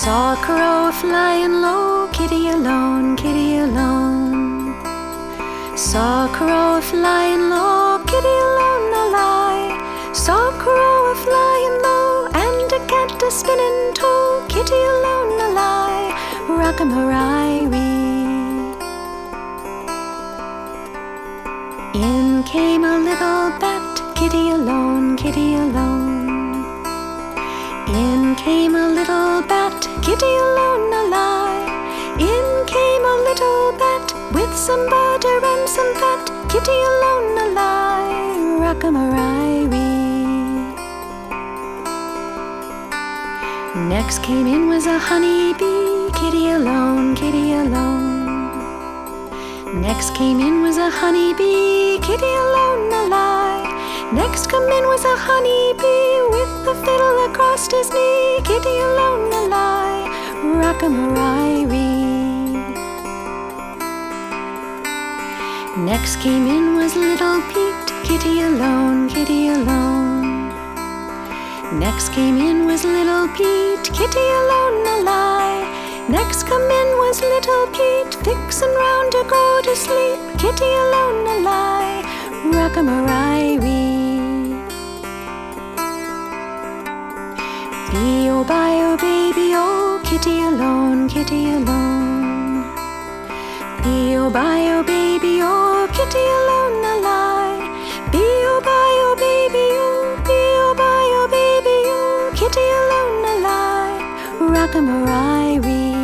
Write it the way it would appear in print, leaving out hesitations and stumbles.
Saw a crow flying low, kitty alone, kitty alone. Saw a crow flying low, kitty alone, a lie. Saw a crow flying low, and a cat a spinning toe, kitty alone, a lie. Rock-a-marie. In came a little bat, kitty alone, kitty alone. In came a little bat, kitty alone, a lie. In came a little bat with some butter and some fat, kitty alone, a lie. Rock-a-marie. Next came in was a honeybee, kitty alone, kitty alone. Next came in was a honeybee, kitty alone, a lie. Next come in was a honeybee with the fiddle across his knee, kitty alone, a lie. Rock-a-marie. Next came in was little Pete, kitty alone, kitty alone. Next came in was little Pete, kitty alone, a lie. Next come in was little Pete, fixin' round to go to sleep, kitty alone, a lie. Rock-a-marie. Bee-oh-bye-oh, baby-oh, kitty alone, kitty alone. Bee-oh-bye-oh, baby-oh, kitty alone, a lie. Bee-oh-bye-oh, baby-oh, bee-oh-bye-oh, baby-oh, kitty alone, a lie. Rock-a-marie.